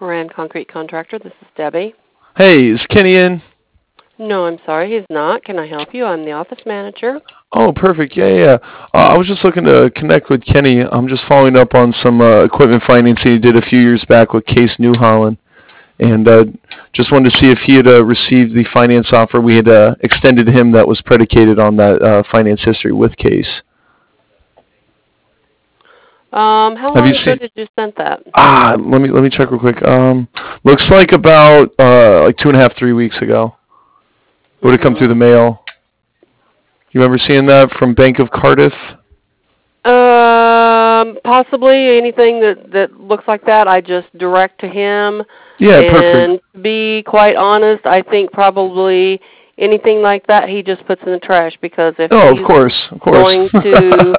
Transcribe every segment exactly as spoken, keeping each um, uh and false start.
Rand Concrete Contractor. This is Debbie. Hey, is Kenny in? No, I'm sorry, he's not. Can I help you? I'm the office manager. Oh, perfect. Yeah, yeah. Uh, I was just looking to connect with Kenny. I'm just following up on some uh, equipment financing he did a few years back with Case New Holland, and uh, just wanted to see if he had uh, received the finance offer we had uh, extended to him that was predicated on that uh, finance history with Case. Um, how Have long you ago seen? did you send that? Ah, let me let me check real quick. Um, looks like about uh like two and a half, three weeks ago. Would have come through the mail. You remember seeing that from Bank of Cardiff? Um, possibly anything that that looks like that. I just direct to him. Yeah, And perfect. to be quite honest, I think probably anything like that he just puts in the trash, because if Oh, of he's course, of course. going to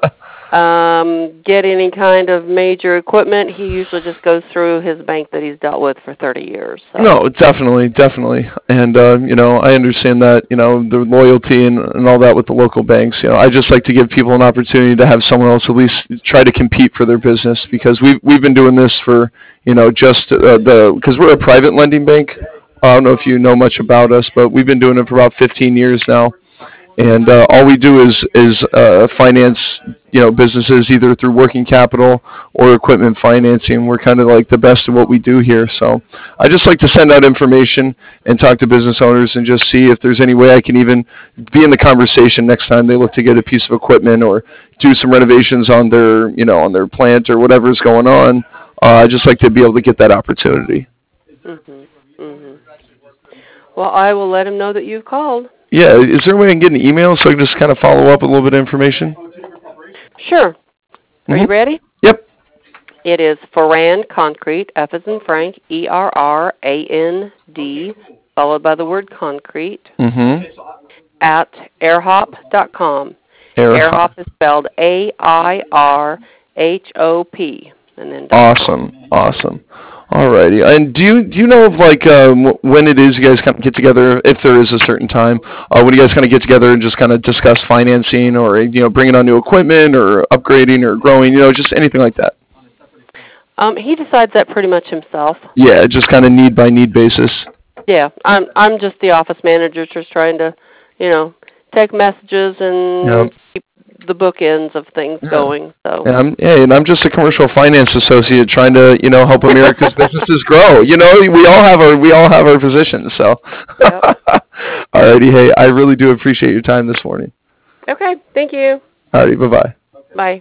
um, get any kind of major equipment, he usually just goes through his bank that he's dealt with for thirty years. So. No, definitely, definitely. And, uh, you know, I understand that, you know, the loyalty and, and all that with the local banks. You know, I just like to give people an opportunity to have someone else at least try to compete for their business, because we've, we've been doing this for, you know, just uh, the, because we're a private lending bank. I don't know if you know much about us, but we've been doing it for about fifteen years now. And uh, all we do is is uh, finance, you know, businesses either through working capital or equipment financing. We're kind of like the best of what we do here. So I just like to send out information and talk to business owners and just see if there's any way I can even be in the conversation next time they look to get a piece of equipment or do some renovations on their, you know, on their plant or whatever's going on. Uh, I just like to be able to get that opportunity. Mhm. Mhm. Well, I will let him know that you've called. Yeah, is there a way I can get an email so I can just kind of follow up with a little bit of information? Sure. Are Mm-hmm. you ready? Yep. It is Ferrand Concrete, F as in Frank, E R R A N D, followed by the word concrete, Mm-hmm. at airhop dot com. Airhop. Airhop is spelled A I R H O P, and then Awesome, awesome. Alrighty. And do you do you know of like um, when it is you guys kind of get together, if there is a certain time, uh, when you guys kind of get together and just kind of discuss financing or you know bringing on new equipment or upgrading or growing, you know, just anything like that? Um, he decides that pretty much himself. Yeah, just kind of need by need basis. Yeah, I'm I'm just the office manager, just trying to, you know, take messages and Yeah. keep the bookends of things Yeah. going. So. And I'm, hey, and I'm just a commercial finance associate trying to, you know, help America's businesses grow. You know, we all have our we all have our positions. So, Yep. alrighty, hey, I really do appreciate your time this morning. Okay. Thank you. Alrighty, bye bye. Bye.